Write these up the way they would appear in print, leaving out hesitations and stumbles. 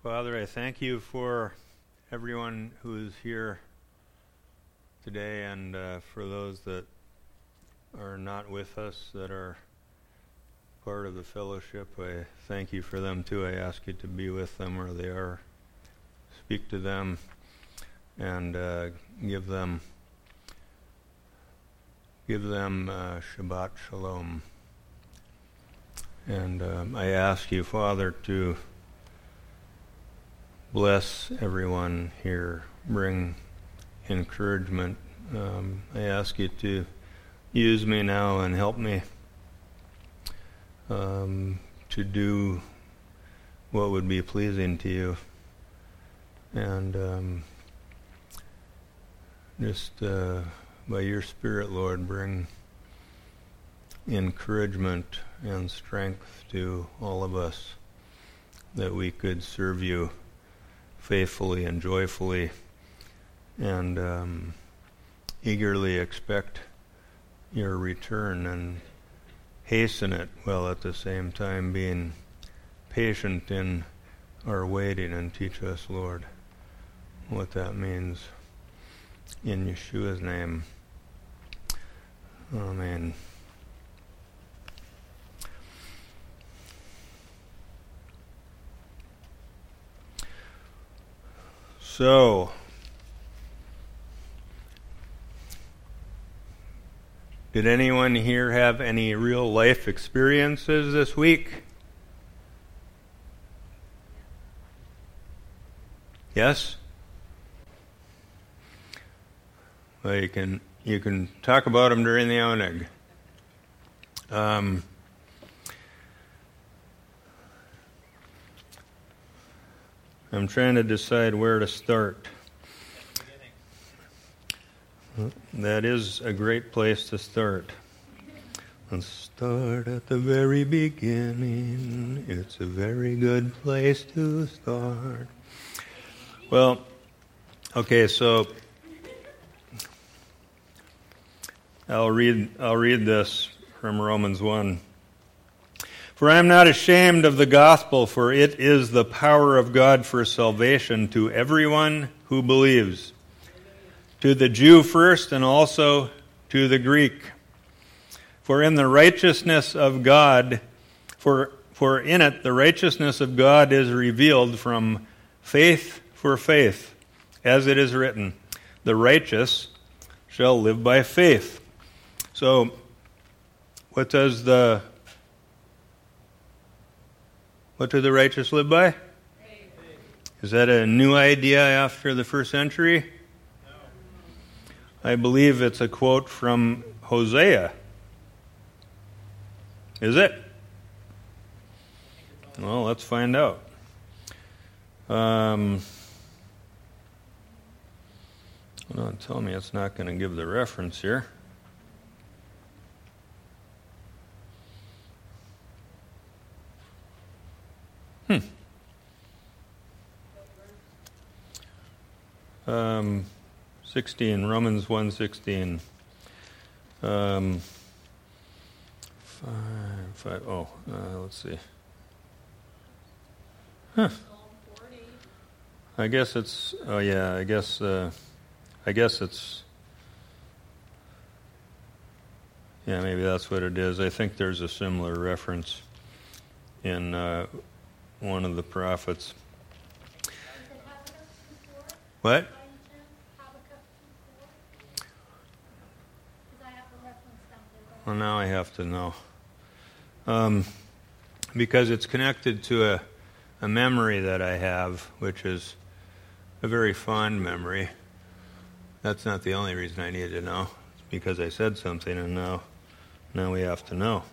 Father, I thank you for everyone who is here today and for those that are not with us, that are part of the fellowship. I thank you for them too. I ask you to be with them where they are. Speak to them and give them Shabbat Shalom. And I ask you, Father, to bless everyone here, bring encouragement. I ask you to use me now and help me to do what would be pleasing to you. And just by your Spirit, Lord, bring encouragement and strength to all of us, that we could serve you faithfully and joyfully, and eagerly expect your return and hasten it, while at the same time being patient in our waiting. And teach us, Lord, what that means. In Yeshua's name. Amen. So, did anyone here have any real life experiences this week? Yes? Well, you can talk about them during the oneg. I'm trying to decide where to start. That is a great place to start. Let's start at the very beginning. It's a very good place to start. Well, okay, so I'll read this from Romans 1. For I am not ashamed of the gospel, for it is the power of God for salvation to everyone who believes, to the Jew first and also to the Greek. For in the righteousness of God, for in it the righteousness of God is revealed from faith for faith, as it is written, the righteous shall live by faith. So, what do the righteous live by? Faith. Is that a new idea after the first century? No. I believe it's a quote from Hosea. Is it? Well, let's find out. Don't tell me it's not going to give the reference here. Hmm. 16, Romans 1:16. 5. Let's see. Huh. I guess it's. Oh yeah. I guess it's. Yeah, maybe that's what it is. I think there's a similar reference in one of the prophets. What? Well, now I have to know. Because it's connected to a memory that I have, which is a very fond memory. That's not the only reason I needed to know. It's because I said something, and now we have to know.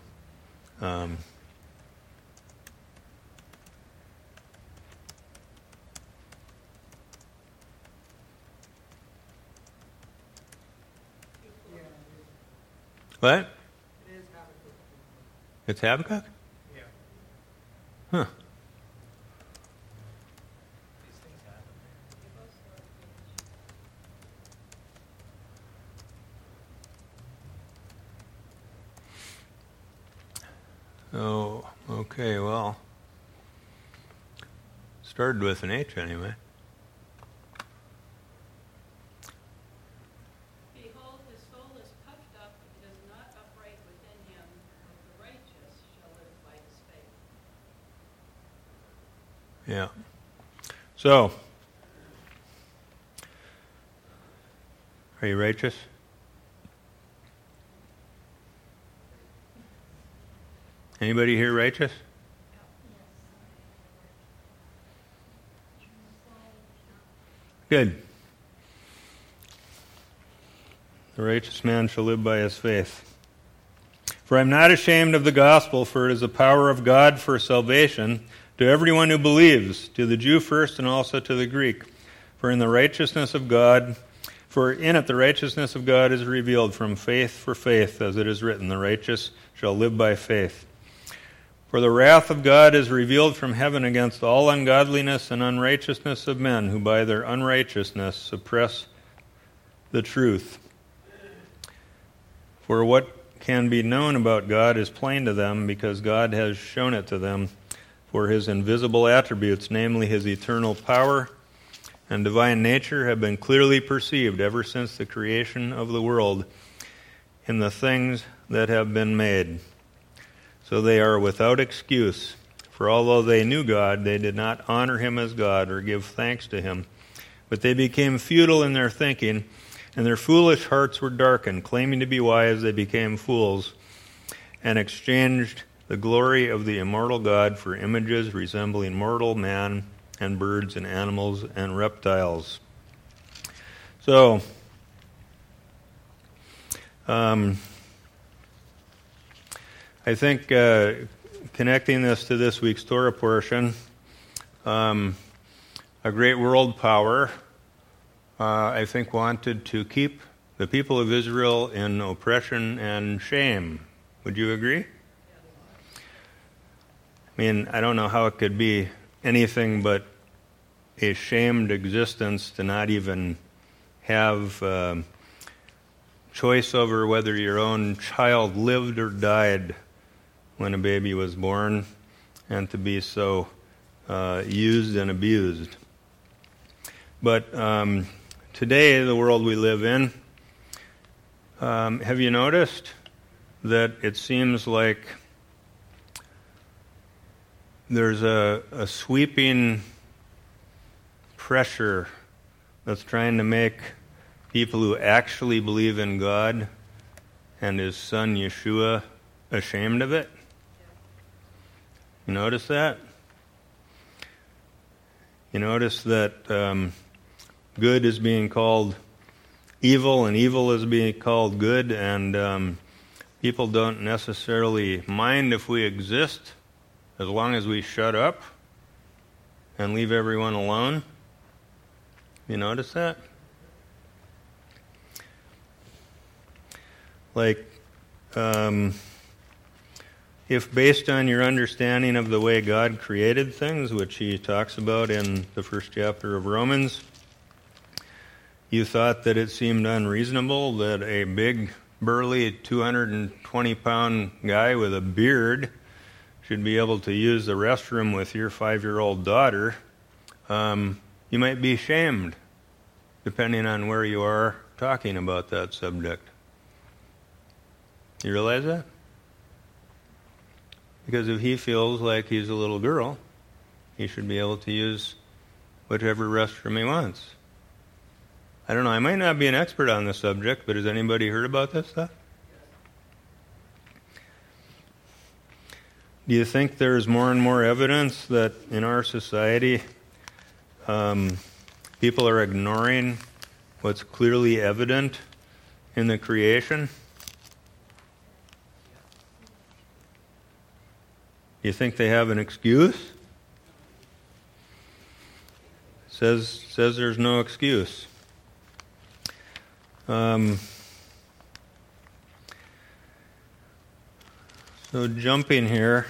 What? It is Habakkuk. It's Habakkuk? Yeah. Huh. These things happen. Oh, okay, well. Started with an H anyway. Behold, his soul is puffed up, it is not upright within him, but the righteous shall live by his faith. Yeah. So, are you righteous? Anybody here righteous? Good. The righteous man shall live by his faith. For I am not ashamed of the gospel, for it is the power of God for salvation to everyone who believes, to the Jew first and also to the Greek. For in it the righteousness of God is revealed from faith for faith, as it is written, the righteous shall live by faith. For the wrath of God is revealed from heaven against all ungodliness and unrighteousness of men, who by their unrighteousness suppress the truth. For what can be known about God is plain to them, because God has shown it to them. For his invisible attributes, namely his eternal power and divine nature, have been clearly perceived ever since the creation of the world in the things that have been made. So they are without excuse, for although they knew God, they did not honor him as God or give thanks to him. But they became futile in their thinking, and their foolish hearts were darkened. Claiming to be wise, they became fools, and exchanged the glory of the immortal God for images resembling mortal man and birds and animals and reptiles. So, I think connecting this to this week's Torah portion, a great world power, I think, wanted to keep the people of Israel in oppression and shame. Would you agree? I mean, I don't know how it could be anything but a shamed existence to not even have choice over whether your own child lived or died when a baby was born, and to be so used and abused. But today, the world we live in, have you noticed that it seems like there's a sweeping pressure that's trying to make people who actually believe in God and his son Yeshua ashamed of it? You notice that? You notice that good is being called evil and evil is being called good, and people don't necessarily mind if we exist as long as we shut up and leave everyone alone. You notice that? Like, if based on your understanding of the way God created things, which he talks about in the first chapter of Romans, you thought that it seemed unreasonable that a big, burly, 220-pound guy with a beard should be able to use the restroom with your 5-year-old daughter, you might be shamed, depending on where you are talking about that subject. You realize that? Because if he feels like he's a little girl, he should be able to use whichever restroom he wants. I don't know, I might not be an expert on this subject, but has anybody heard about this stuff? Do you think there's more and more evidence that in our society people are ignoring what's clearly evident in the creation? Do you think they have an excuse? Says there's no excuse. So jumping here,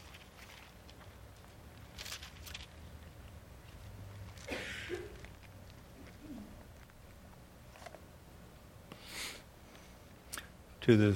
to the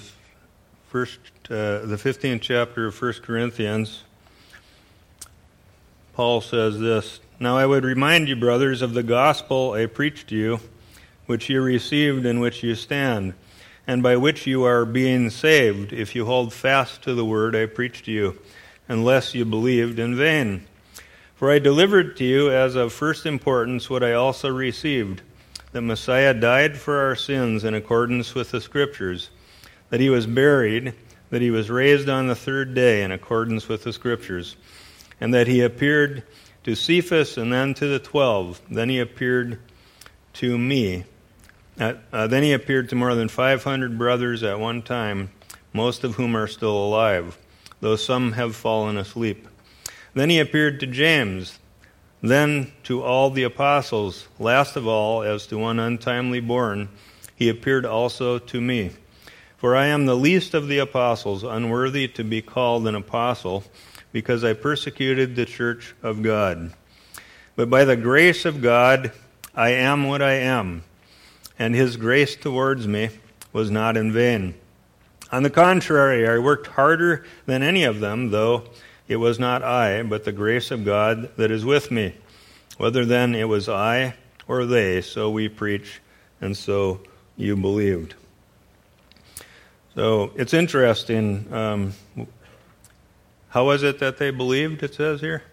15th chapter of 1 Corinthians, Paul says this, Now I would remind you, brothers, of the gospel I preached to you, which you received, in which you stand, and by which you are being saved, if you hold fast to the word I preached to you, unless you believed in vain. For I delivered to you as of first importance what I also received, that Messiah died for our sins in accordance with the Scriptures, that he was buried, that he was raised on the third day in accordance with the Scriptures, and that he appeared to Cephas and then to the 12. Then he appeared to me. Then he appeared to more than 500 brothers at one time, most of whom are still alive, though some have fallen asleep. Then he appeared to James, then to all the apostles. Last of all, as to one untimely born, he appeared also to me. For I am the least of the apostles, unworthy to be called an apostle, because I persecuted the church of God. But by the grace of God, I am what I am, and his grace towards me was not in vain. On the contrary, I worked harder than any of them, though it was not I, but the grace of God that is with me. Whether then it was I or they, so we preach, and so you believed. So it's interesting. How was it that they believed, it says here?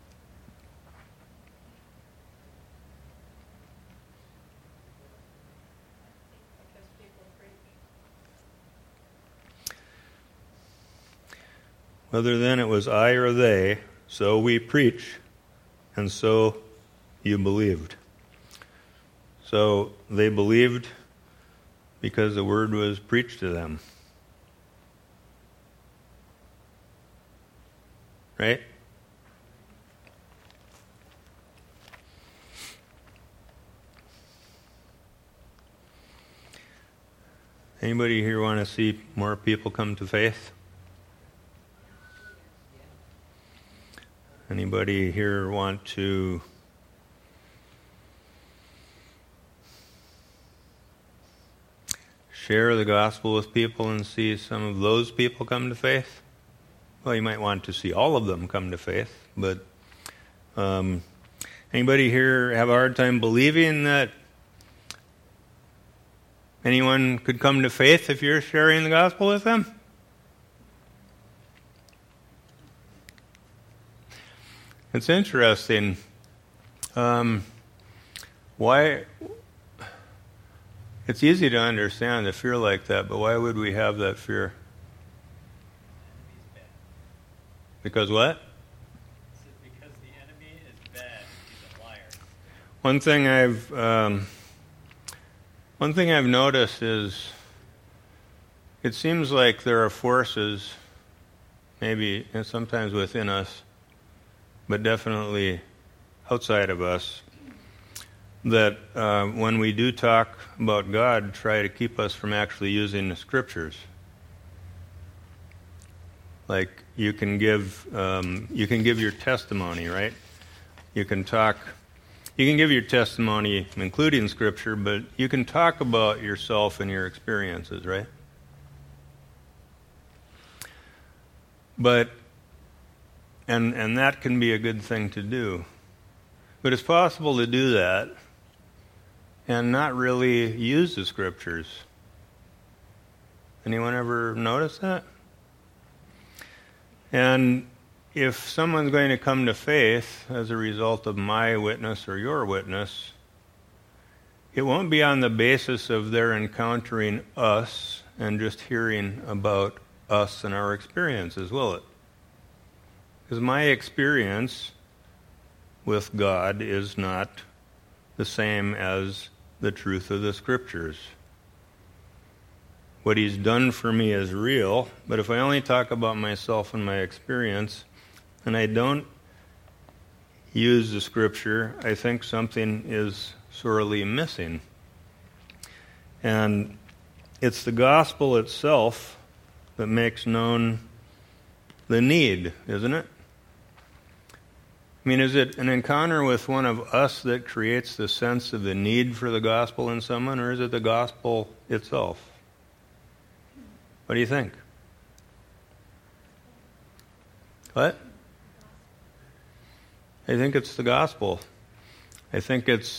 Because people preach. Whether then it was I or they, so we preach, and so you believed. So they believed because the word was preached to them. Right? Anybody here want to see more people come to faith? Anybody here want to share the gospel with people and see some of those people come to faith? Well, you might want to see all of them come to faith, but anybody here have a hard time believing that anyone could come to faith if you're sharing the gospel with them? It's interesting. Why? It's easy to understand a fear like that, but why would we have that fear? Because what? Because the enemy is bad. He's a liar. One thing I've noticed is it seems like there are forces, maybe and sometimes within us, but definitely outside of us, that when we do talk about God, try to keep us from actually using the Scriptures. Like you can give your testimony, right? You can give your testimony, including Scripture, but you can talk about yourself and your experiences, right? But and that can be a good thing to do. But it's possible to do that and not really use the Scriptures. Anyone ever notice that? And if someone's going to come to faith as a result of my witness or your witness, it won't be on the basis of their encountering us and just hearing about us and our experiences, will it? Because my experience with God is not the same as the truth of the Scriptures. What he's done for me is real, but if I only talk about myself and my experience, and I don't use the Scripture, I think something is sorely missing. And it's the gospel itself that makes known the need, isn't it? I mean, is it an encounter with one of us that creates the sense of the need for the gospel in someone, or is it the gospel itself? What do you think? What? I think it's the gospel. I think it's,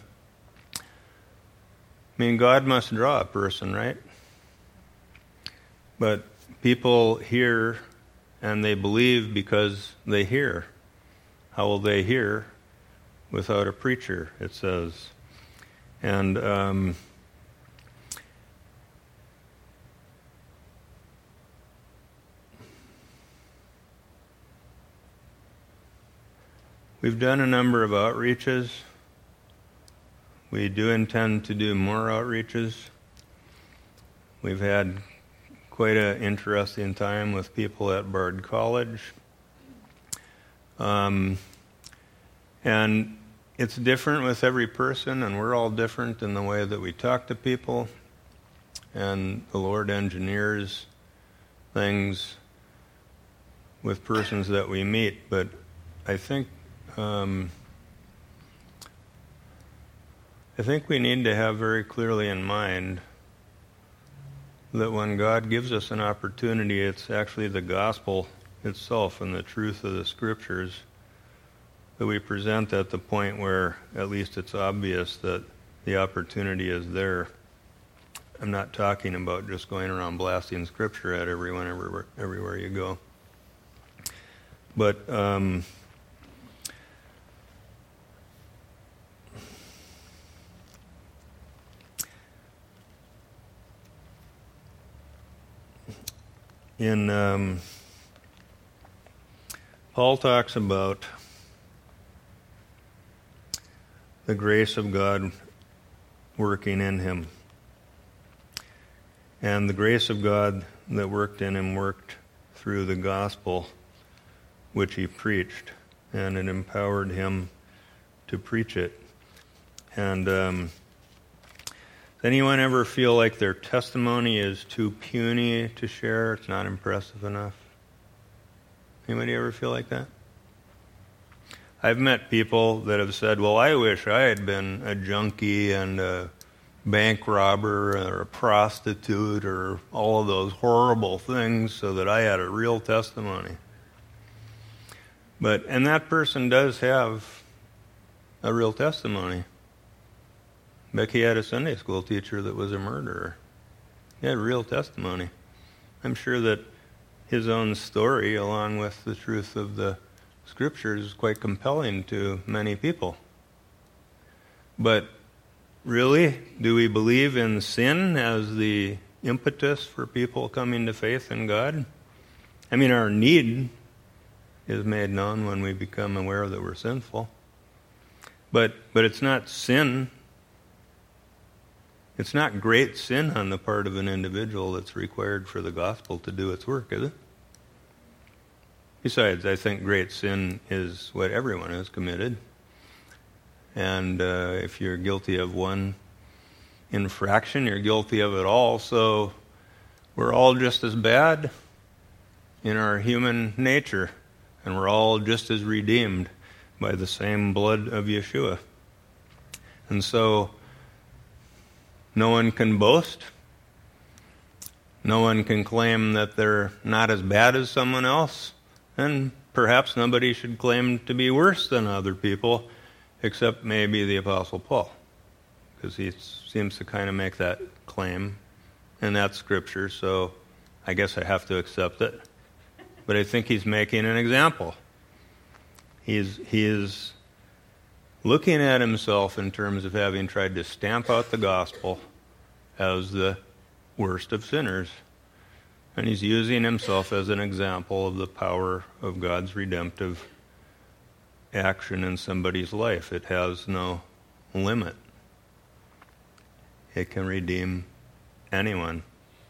God must draw a person, right? But people hear and they believe because they hear. How will they hear without a preacher, it says. And we've done a number of outreaches. We do intend to do more outreaches. We've had quite an interesting time with people at Bard College. And it's different with every person, and we're all different in the way that we talk to people. And the Lord engineers things with persons that we meet. But I think we need to have very clearly in mind that when God gives us an opportunity, it's actually the gospel itself and the truth of the scriptures that we present at the point where at least it's obvious that the opportunity is there. I'm not talking about just going around blasting scripture at everyone everywhere you go. But Paul talks about the grace of God working in him. And the grace of God that worked in him worked through the gospel which he preached, and it empowered him to preach it. And does anyone ever feel like their testimony is too puny to share? It's not impressive enough? Anybody ever feel like that? I've met people that have said, well, I wish I had been a junkie and a bank robber or a prostitute or all of those horrible things so that I had a real testimony. And that person does have a real testimony. Becky had a Sunday school teacher that was a murderer. He had real testimony. I'm sure that his own story, along with the truth of the scriptures, is quite compelling to many people. But really, do we believe in sin as the impetus for people coming to faith in God? Our need is made known when we become aware that we're sinful. But it's not sin. It's not great sin on the part of an individual that's required for the gospel to do its work, is it? Besides, I think great sin is what everyone has committed. And if you're guilty of one infraction, you're guilty of it all. So we're all just as bad in our human nature. And we're all just as redeemed by the same blood of Yeshua. And so no one can boast. No one can claim that they're not as bad as someone else. And perhaps nobody should claim to be worse than other people, except maybe the Apostle Paul, because he seems to kind of make that claim, and that's Scripture, so I guess I have to accept it. But I think he's making an example. He is looking at himself in terms of having tried to stamp out the gospel as the worst of sinners. And he's using himself as an example of the power of God's redemptive action in somebody's life. It has no limit. It can redeem anyone.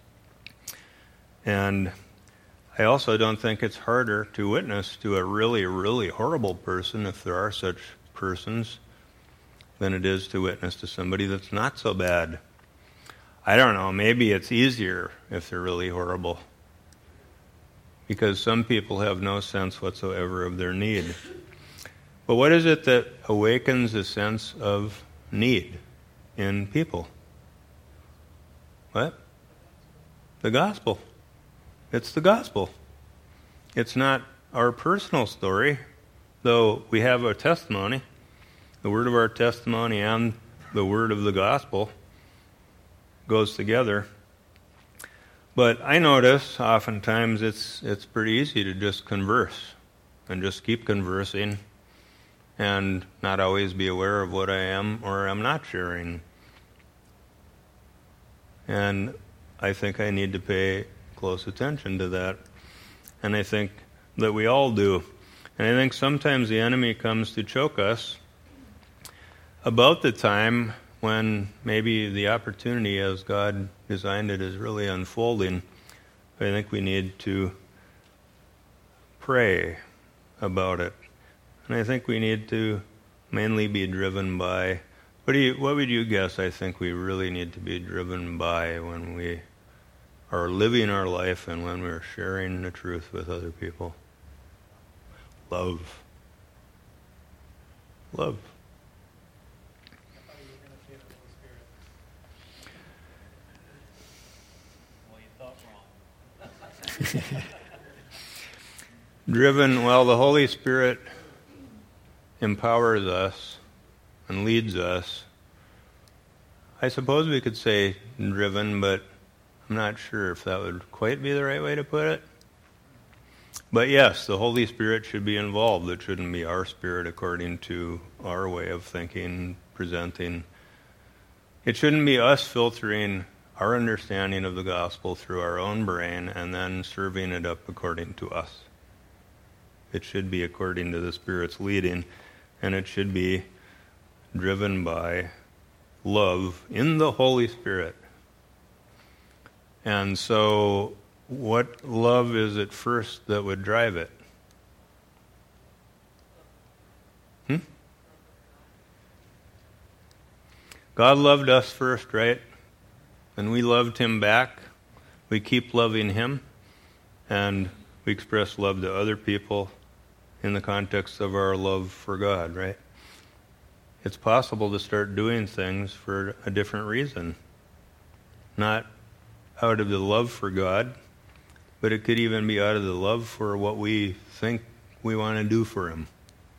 And I also don't think it's harder to witness to a really, really horrible person, if there are such persons, than it is to witness to somebody that's not so bad. I don't know, maybe it's easier if they're really horrible, because some people have no sense whatsoever of their need. But what is it that awakens a sense of need in people? What? The gospel. It's the gospel. It's not our personal story. though we have our testimony, the word of our testimony and the word of the gospel goes together. But I notice oftentimes it's pretty easy to just converse and just keep conversing and not always be aware of what I am or am not sharing. And I think I need to pay close attention to that. And I think that we all do. And I think sometimes the enemy comes to choke us about the time when maybe the opportunity as God designed it is really unfolding. I think we need to pray about it. And I think we need to mainly be driven by, what would you guess I think we really need to be driven by when we are living our life and when we're sharing the truth with other people? Love. Love. I thought you were going to say the Holy Spirit. Well, you thought wrong. Driven, well, the Holy Spirit empowers us and leads us. I suppose we could say driven, but I'm not sure if that would quite be the right way to put it. But yes, the Holy Spirit should be involved. It shouldn't be our spirit according to our way of thinking, presenting. It shouldn't be us filtering our understanding of the gospel through our own brain and then serving it up according to us. It should be according to the Spirit's leading, and it should be driven by love in the Holy Spirit. And so, what love is it first that would drive it? God loved us first, right? And we loved Him back. We keep loving Him, and we express love to other people in the context of our love for God, right? It's possible to start doing things for a different reason. Not out of the love for God, but it could even be out of the love for what we think we want to do for Him.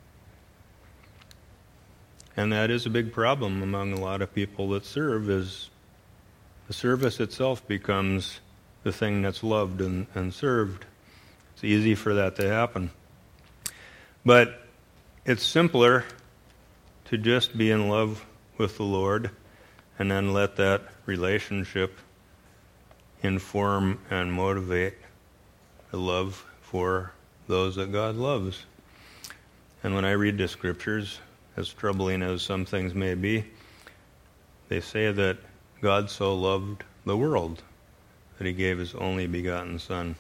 And that is a big problem among a lot of people that serve, is the service itself becomes the thing that's loved and served. It's easy for that to happen. But it's simpler to just be in love with the Lord and then let that relationship inform and motivate the love for those that God loves. And when I read the Scriptures, as troubling as some things may be, they say that God so loved the world that He gave His only begotten Son,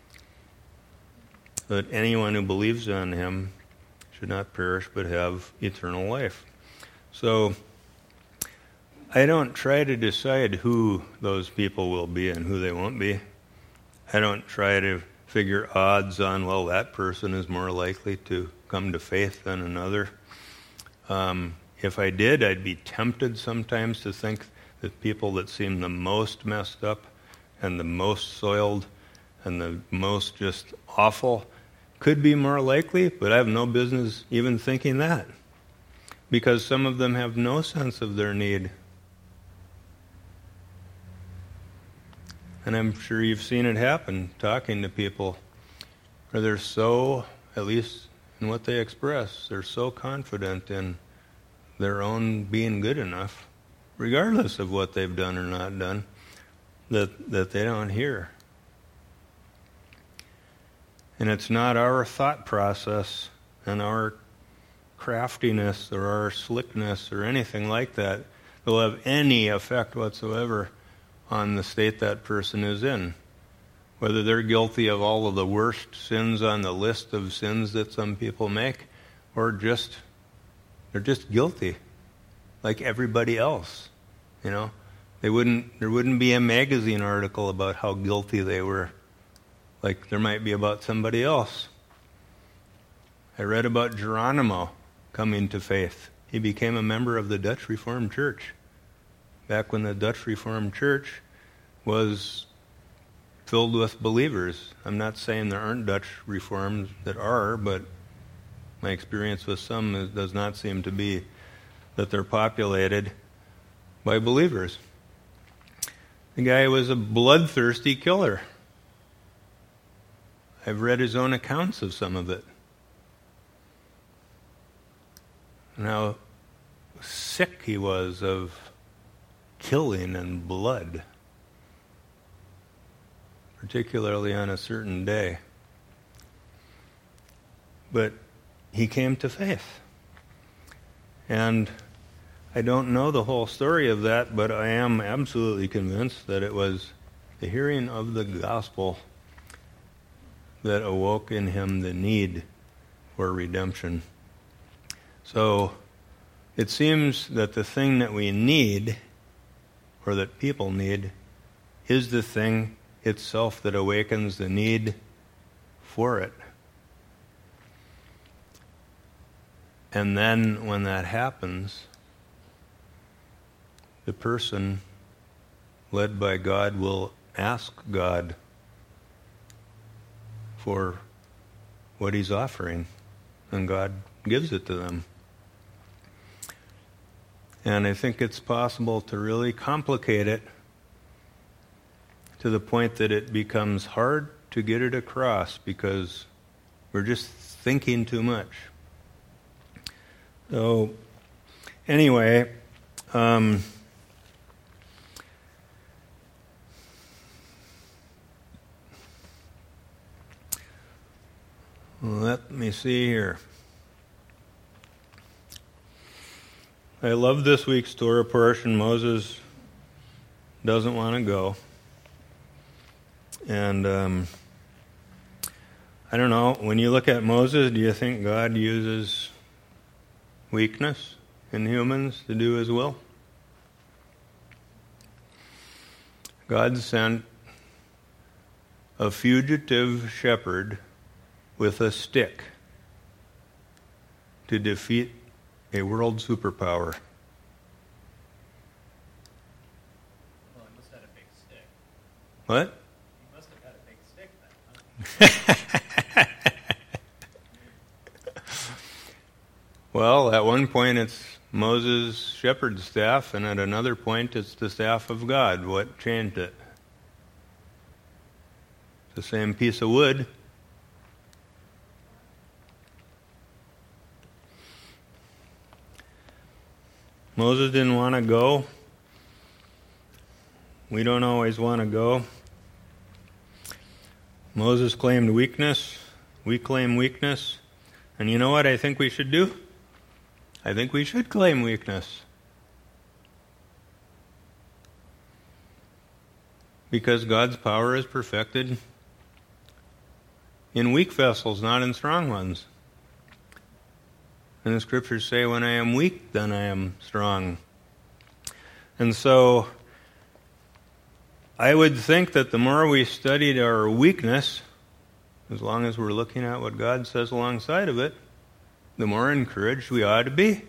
that anyone who believes on Him should not perish but have eternal life. So I don't try to decide who those people will be and who they won't be. I don't try to figure odds on, well, that person is more likely to come to faith than another. If I did, I'd be tempted sometimes to think that people that seem the most messed up and the most soiled and the most just awful could be more likely, but I have no business even thinking that, because some of them have no sense of their need. And I'm sure you've seen it happen talking to people where they're so, at least in what they express, they're so confident in their own being good enough, regardless of what they've done or not done, that they don't hear. And it's not our thought process and our craftiness or our slickness or anything like that that will have any effect whatsoever on the state that person is in. Whether they're guilty of all of the worst sins on the list of sins that some people make, or they're just guilty, like everybody else. You know, there wouldn't be a magazine article about how guilty they were, like there might be about somebody else. I read about Geronimo coming to faith. He became a member of the Dutch Reformed Church, back when the Dutch Reformed Church was filled with believers. I'm not saying there aren't Dutch Reformed that are, but My experience with some does not seem to be that they're populated by believers. The guy was a bloodthirsty killer. I've read his own accounts of some of it. And how sick he was of killing and blood, particularly on a certain day. But he came to faith. And I don't know the whole story of that, but I am absolutely convinced that it was the hearing of the gospel that awoke in him the need for redemption. So it seems that the thing that we need, or that people need, is the thing itself that awakens the need for it. And then when that happens, the person led by God will ask God for what he's offering, and God gives it to them. And I think it's possible to really complicate it to the point that it becomes hard to get it across because we're just thinking too much. So, anyway, let me see here. I love this week's Torah portion. Moses doesn't want to go. And I don't know, when you look at Moses, do you think God uses weakness in humans to do his will? God sent a fugitive shepherd with a stick to defeat a world superpower. Well, he must have had a big stick. What? He must have had a big stick then, huh? Well, at one point it's Moses' shepherd's staff, and at another point it's the staff of God. What changed it? The same piece of wood. Moses didn't want to go. We don't always want to go. Moses claimed weakness. We claim weakness. And you know what I think we should do? I think we should claim weakness. Because God's power is perfected in weak vessels, not in strong ones. And the scriptures say, when I am weak, then I am strong. And so, I would think that the more we studied our weakness, as long as we're looking at what God says alongside of it, the more encouraged we ought to be.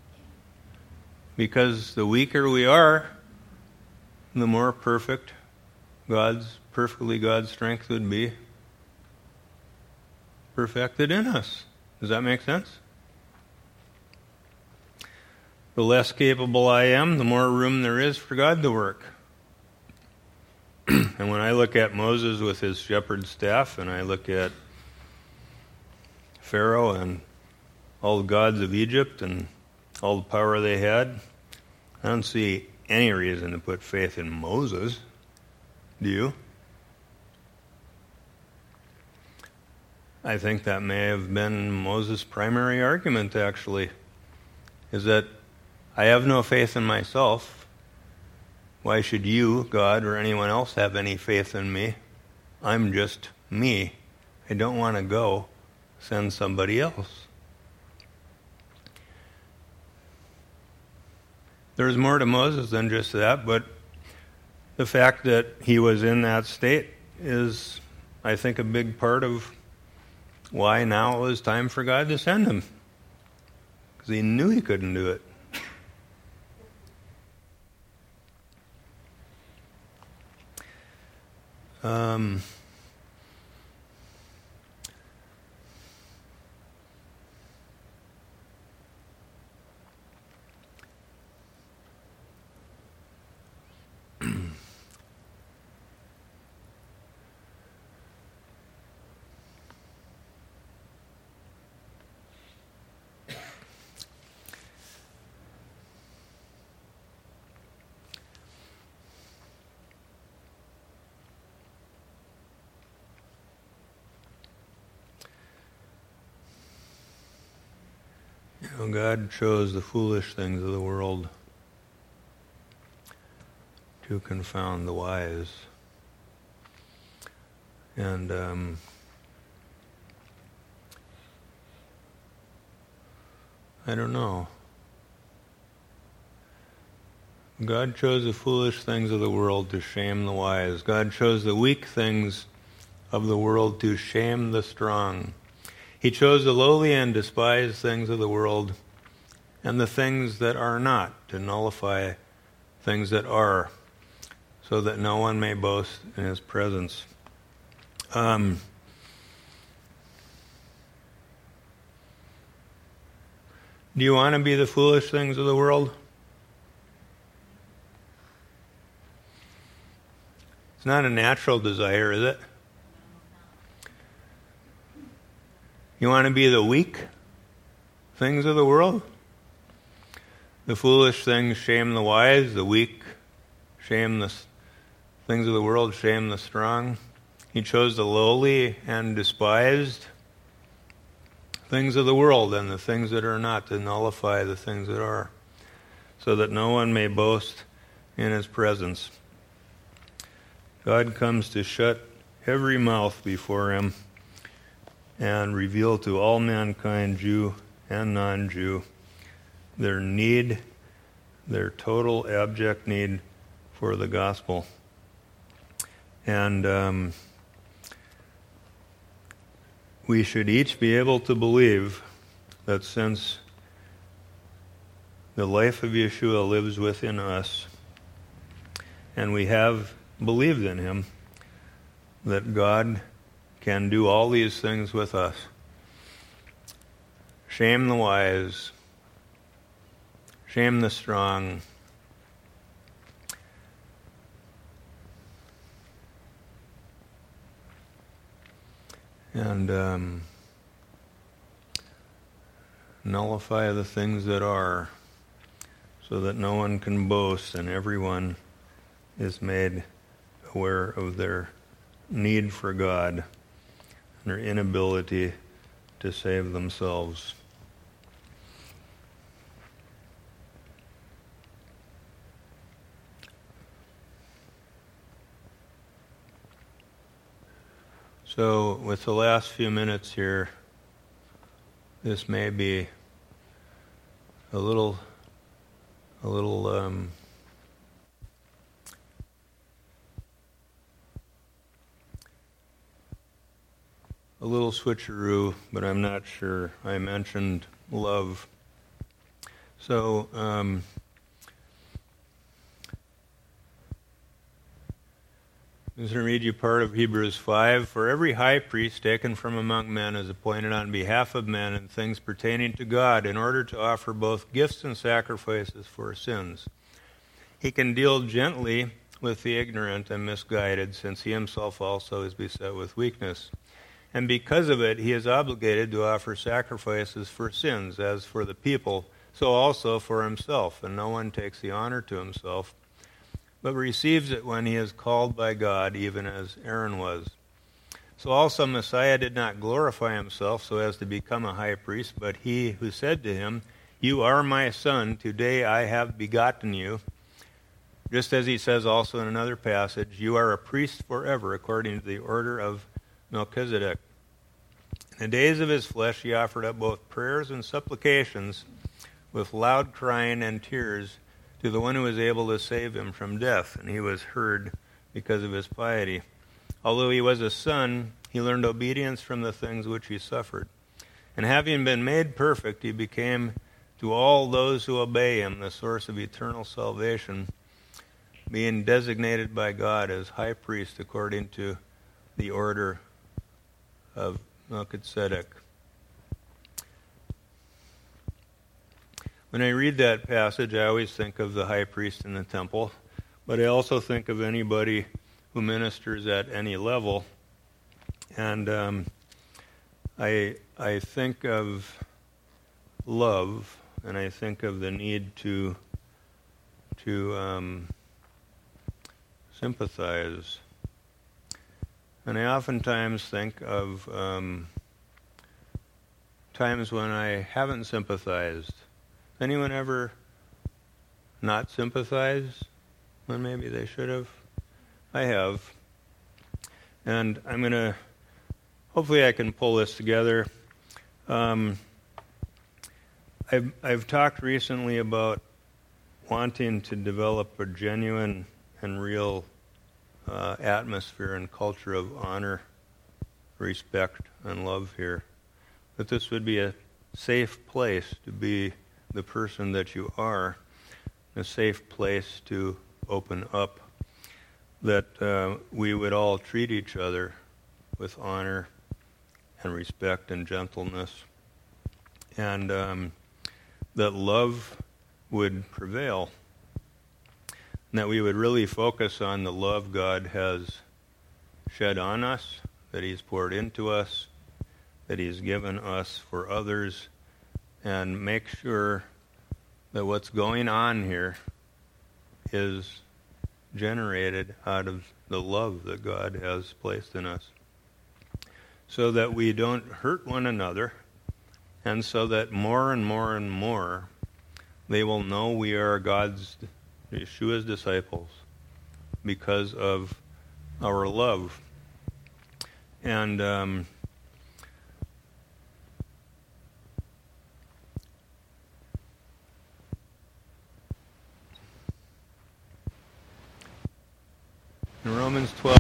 Because the weaker we are, the more perfectly God's strength would be perfected in us. Does that make sense? The less capable I am, the more room there is for God to work. And when I look at Moses with his shepherd's staff, and I look at Pharaoh and all the gods of Egypt and all the power they had, I don't see any reason to put faith in Moses. Do you? I think that may have been Moses' primary argument, actually, is that I have no faith in myself. Why should you, God, or anyone else have any faith in me? I'm just me. I don't want to go. Send somebody else. There's more to Moses than just that, but the fact that he was in that state is, I think, a big part of why now it was time for God to send him. Because he knew he couldn't do it. God chose the foolish things of the world to confound the wise. And I don't know. God chose the foolish things of the world to shame the wise. God chose the weak things of the world to shame the strong. He chose the lowly and despised things of the world and the things that are not to nullify things that are, so that no one may boast in his presence. Do you want to be the foolish things of the world? It's not a natural desire, is it? You want to be the weak things of the world? The foolish things shame the wise, the weak shame the things of the world, shame the strong. He chose the lowly and despised things of the world and the things that are not to nullify the things that are, so that no one may boast in his presence. God comes to shut every mouth before him and reveal to all mankind, Jew and non-Jew, their need, their total abject need for the gospel. And we should each be able to believe that since the life of Yeshua lives within us, and we have believed in him, that God can do all these things with us. Shame the wise, shame the strong, and nullify the things that are, so that no one can boast and everyone is made aware of their need for God and their inability to save themselves. So, with the last few minutes here, this may be a little switcheroo, but I'm not sure. I mentioned love. So, I'm going to read you part of Hebrews 5. For every high priest taken from among men is appointed on behalf of men in things pertaining to God, in order to offer both gifts and sacrifices for sins. He can deal gently with the ignorant and misguided, since he himself also is beset with weakness. And because of it, he is obligated to offer sacrifices for sins, as for the people, so also for himself. And no one takes the honor to himself, but receives it when he is called by God, even as Aaron was. So also Messiah did not glorify himself so as to become a high priest, but he who said to him, "You are my son, today I have begotten you." Just as he says also in another passage, "You are a priest forever, according to the order of Melchizedek." In the days of his flesh he offered up both prayers and supplications with loud crying and tears to the one who was able to save him from death, and he was heard because of his piety. Although he was a son, he learned obedience from the things which he suffered. And having been made perfect, he became to all those who obey him the source of eternal salvation, being designated by God as high priest according to the order of Melchizedek. When I read that passage, I always think of the high priest in the temple, but I also think of anybody who ministers at any level. And I think of love, and I think of the need to sympathize. And I oftentimes think of times when I haven't sympathized. Anyone ever not sympathized when maybe they should have? I have. And I'm going to, hopefully I can pull this together. I've talked recently about wanting to develop a genuine and real atmosphere and culture of honor, respect, and love here. That this would be a safe place to be the person that you are, a safe place to open up, that we would all treat each other with honor and respect and gentleness, and that love would prevail, and that we would really focus on the love God has shed on us, that He's poured into us, that He's given us for others, and make sure that what's going on here is generated out of the love that God has placed in us, so that we don't hurt one another, and so that more and more and more they will know we are Yeshua's disciples because of our love. And in Romans 12,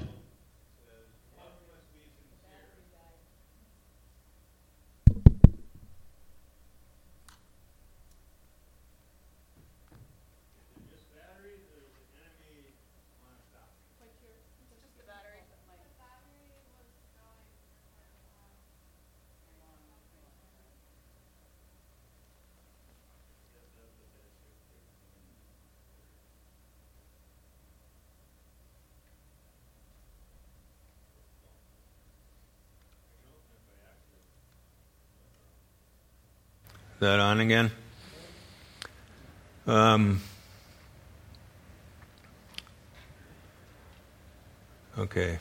is that on again? Okay.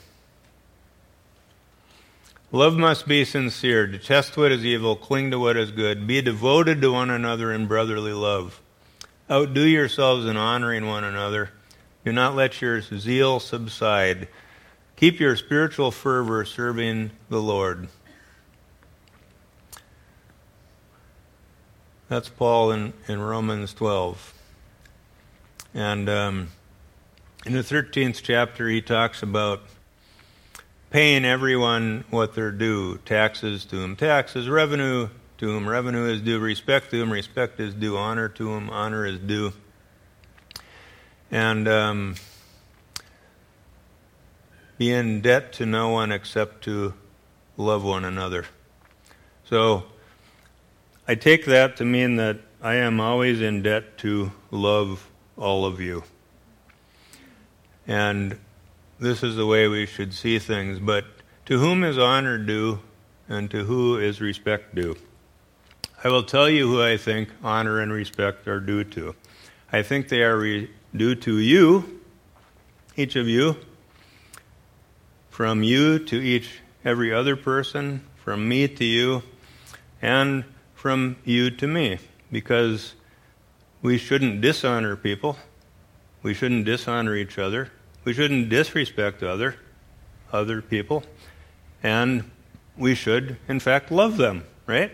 Love must be sincere. Detest what is evil. Cling to what is good. Be devoted to one another in brotherly love. Outdo yourselves in honoring one another. Do not let your zeal subside. Keep your spiritual fervor serving the Lord. That's Paul in Romans 12. And in the 13th chapter, he talks about paying everyone what they're due. Taxes to whom taxes, revenue to whom revenue is due, respect to whom respect is due, honor to whom honor is due. And be in debt to no one except to love one another. So I take that to mean that I am always in debt to love all of you. And this is the way we should see things. But to whom is honor due, and to who is respect due? I will tell you who I think honor and respect are due to. I think they are due to you, each of you, from you to every other person, from me to you, and from you to me, because we shouldn't dishonor people. We shouldn't dishonor each other. We shouldn't disrespect other people. And we should, in fact, love them, right?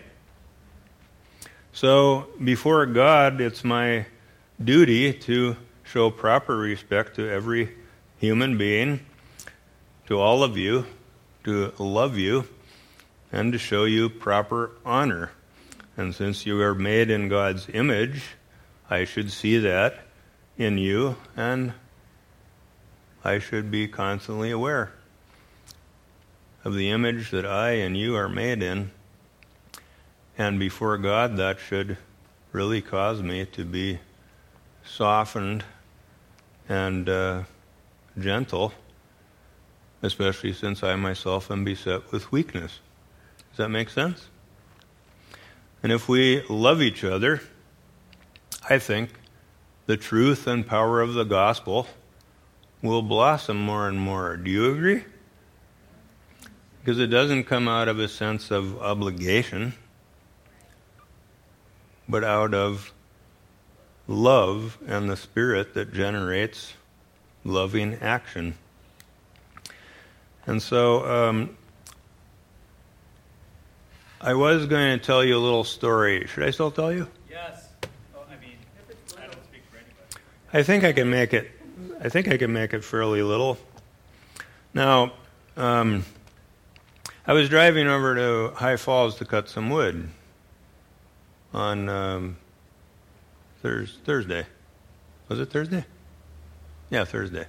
So before God, it's my duty to show proper respect to every human being, to all of you, to love you, and to show you proper honor. And since you are made in God's image, I should see that in you, and I should be constantly aware of the image that I and you are made in. And before God, that should really cause me to be softened and gentle, especially since I myself am beset with weakness. Does that make sense? And if we love each other, I think the truth and power of the gospel will blossom more and more. Do you agree? Because it doesn't come out of a sense of obligation. but out of love and the Spirit that generates loving action. And so I was going to tell you a little story. Should I still tell you? Yes. Oh, I mean, I don't speak for anybody. I think I can make it fairly little. Now, I was driving over to High Falls to cut some wood on Thursday. Was it Thursday? Yeah, Thursday.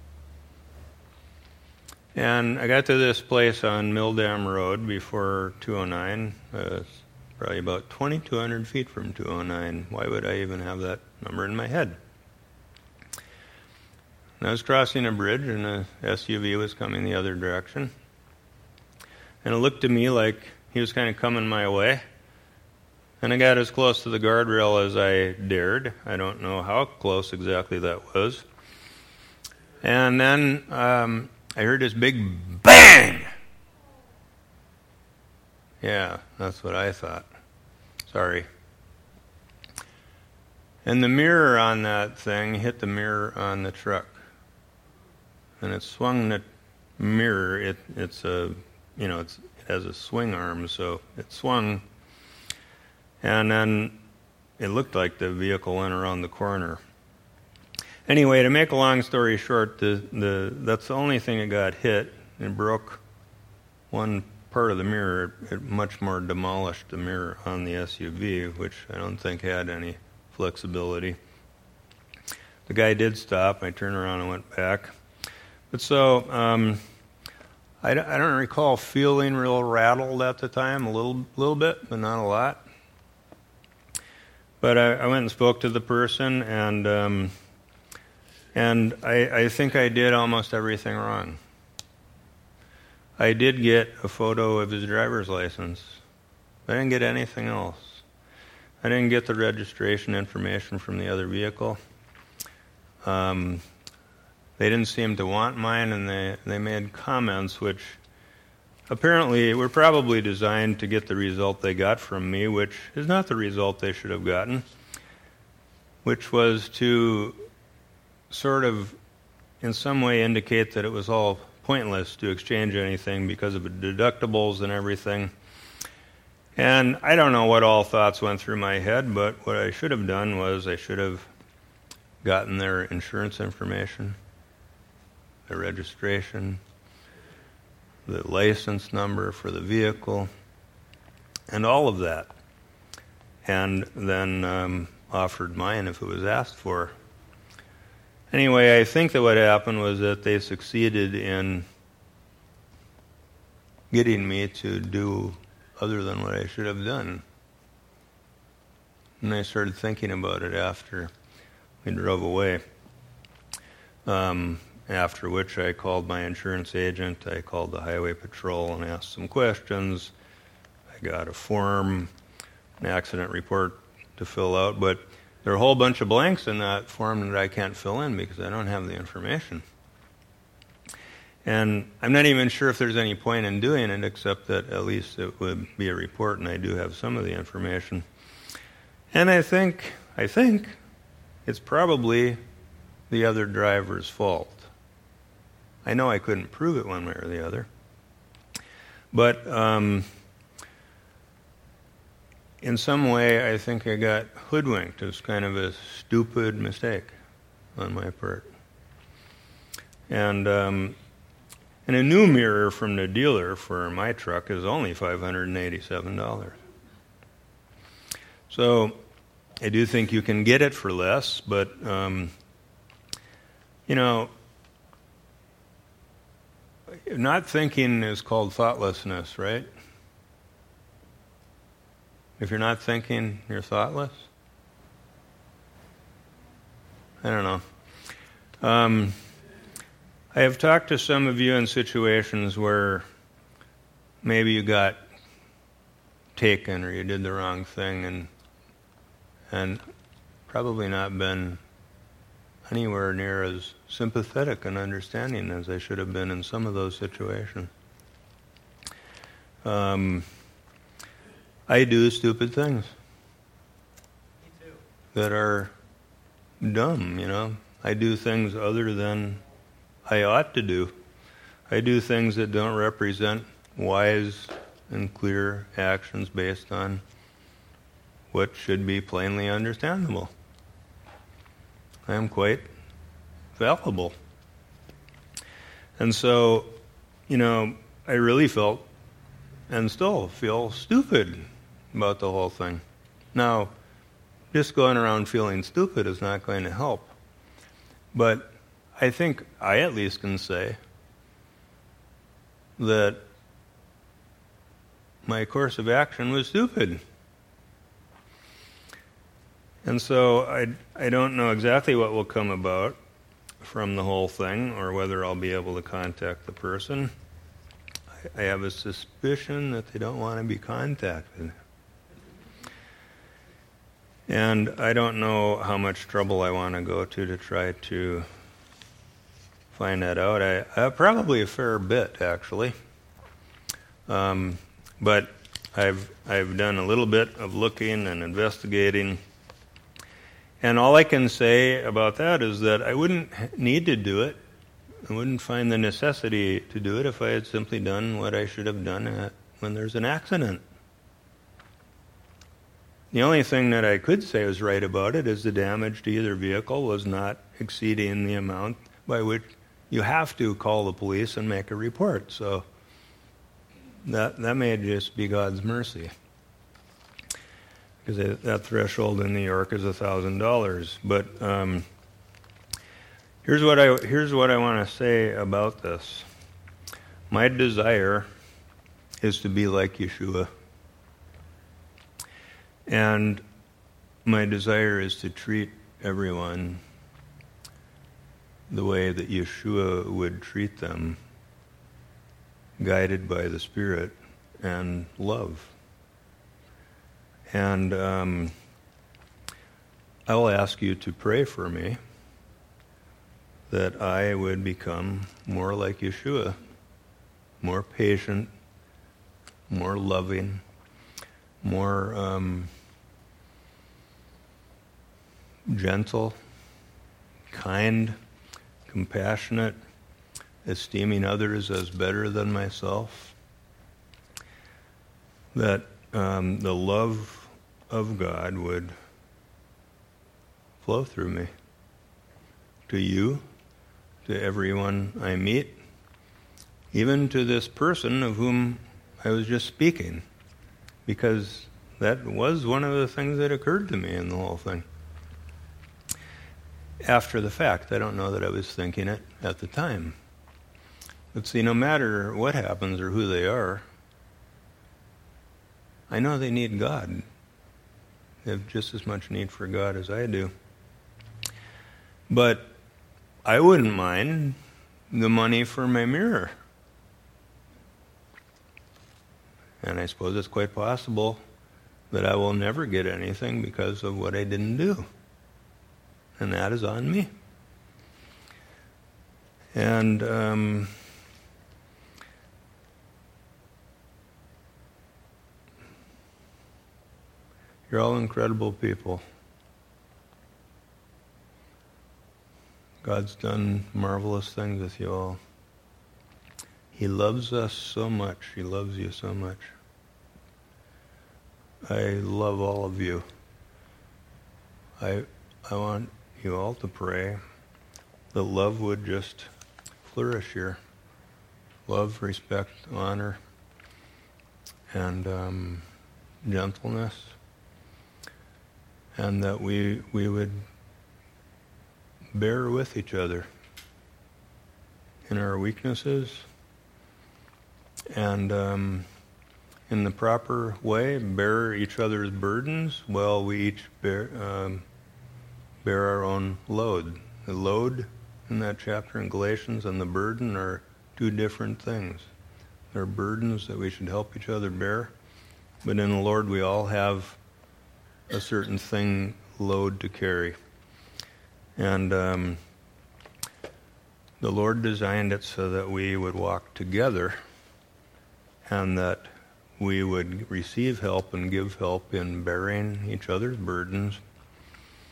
And I got to this place on Mill Dam Road before 209. It's probably about 2,200 feet from 209. Why would I even have that number in my head? And I was crossing a bridge, and a SUV was coming the other direction. And it looked to me like he was kind of coming my way. And I got as close to the guardrail as I dared. I don't know how close exactly that was. And then I heard this big bang! Yeah, that's what I thought. Sorry. And the mirror on that thing hit the mirror on the truck. And it swung the mirror. It has a swing arm, so it swung. And then it looked like the vehicle went around the corner. Anyway, to make a long story short, that's the only thing that got hit. It broke one part of the mirror. It much more demolished the mirror on the SUV, which I don't think had any flexibility. The guy did stop. I turned around and went back. But so I don't recall feeling real rattled at the time, a little bit, but not a lot. But I went and spoke to the person, and I think I did almost everything wrong. I did get a photo of his driver's license. I didn't get anything else. I didn't get the registration information from the other vehicle. They didn't seem to want mine, and they made comments which apparently were probably designed to get the result they got from me, which is not the result they should have gotten, which was to sort of in some way indicate that it was all pointless to exchange anything because of the deductibles and everything. And I don't know what all thoughts went through my head, but what I should have done was I should have gotten their insurance information, the registration, the license number for the vehicle, and all of that, and then offered mine if it was asked for. Anyway, I think that what happened was that they succeeded in getting me to do other than what I should have done. And I started thinking about it after we drove away. After which I called my insurance agent, I called the highway patrol and asked some questions. I got a form, an accident report to fill out, but there are a whole bunch of blanks in that form that I can't fill in because I don't have the information. And I'm not even sure if there's any point in doing it, except that at least it would be a report and I do have some of the information. And I think it's probably the other driver's fault. I know I couldn't prove it one way or the other. But in some way, I think I got hoodwinked. It was kind of a stupid mistake on my part. And a new mirror from the dealer for my truck is only $587. So I do think you can get it for less, but, not thinking is called thoughtlessness, right? If you're not thinking, you're thoughtless? I don't know. I have talked to some of you in situations where maybe you got taken or you did the wrong thing and probably not been anywhere near as sympathetic and understanding as I should have been in some of those situations. I do stupid things. that are dumb, I do things other than I ought to do. I do things that don't represent wise and clear actions based on what should be plainly understandable. I am quite fallible. And so, I really felt and still feel stupid about the whole thing. Now, just going around feeling stupid is not going to help. But I think I at least can say that my course of action was stupid. And so I don't know exactly what will come about from the whole thing or whether I'll be able to contact the person. I have a suspicion that they don't want to be contacted. And I don't know how much trouble I want to go to try to find that out. I probably a fair bit, actually. But I've done a little bit of looking and investigating. And all I can say about that is that I wouldn't need to do it. I wouldn't find the necessity to do it if I had simply done what I should have done when there's an accident. The only thing that I could say was right about it is the damage to either vehicle was not exceeding the amount by which you have to call the police and make a report. So that may just be God's mercy. Because that threshold in New York is $1,000. But here's what I want to say about this. My desire is to be like Yeshua. And my desire is to treat everyone the way that Yeshua would treat them, guided by the Spirit and love. And I will ask you to pray for me that I would become more like Yeshua, more patient, more loving, more gentle, kind, compassionate, esteeming others as better than myself. That the love of God would flow through me, to you, to everyone I meet, even to this person of whom I was just speaking, because that was one of the things that occurred to me in the whole thing. After the fact, I don't know that I was thinking it at the time. But see, no matter what happens or who they are, I know they need God. They have just as much need for God as I do. But I wouldn't mind the money for my mirror. And I suppose it's quite possible that I will never get anything because of what I didn't do. And that is on me. And you're all incredible people. God's done marvelous things with you all. He loves us so much. He loves you so much. I love all of you. I want you all to pray that love would just flourish here. Love, respect, honor, and gentleness. And that we would bear with each other in our weaknesses and in the proper way bear each other's burdens while we each bear our own load. The load in that chapter in Galatians and the burden are two different things. They're burdens that we should help each other bear, but in the Lord we all have a certain load to carry. And the Lord designed it so that we would walk together and that we would receive help and give help in bearing each other's burdens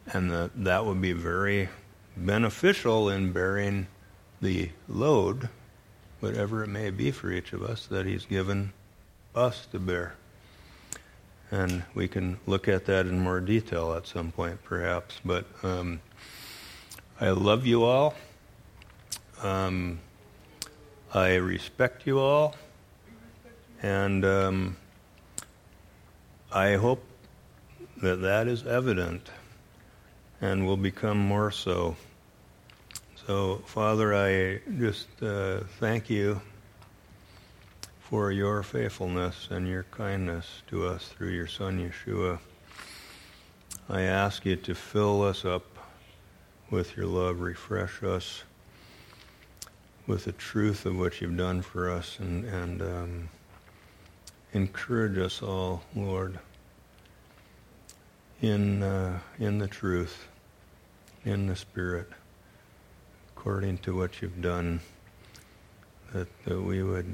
and that would be very beneficial in bearing the load, whatever it may be for each of us, that He's given us to bear. And we can look at that in more detail at some point, perhaps. But I love you all. I respect you all. And I hope that is evident and will become more so. So, Father, I just thank you for your faithfulness and your kindness to us through your Son, Yeshua. I ask you to fill us up with your love, refresh us with the truth of what you've done for us, and encourage us all, Lord, in the truth, in the Spirit, according to what you've done, that we would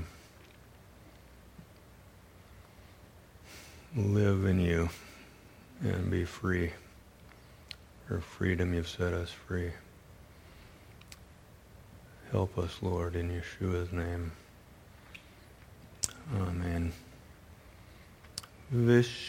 live in you and be free. For freedom you've set us free. Help us, Lord, in Yeshua's name. Amen.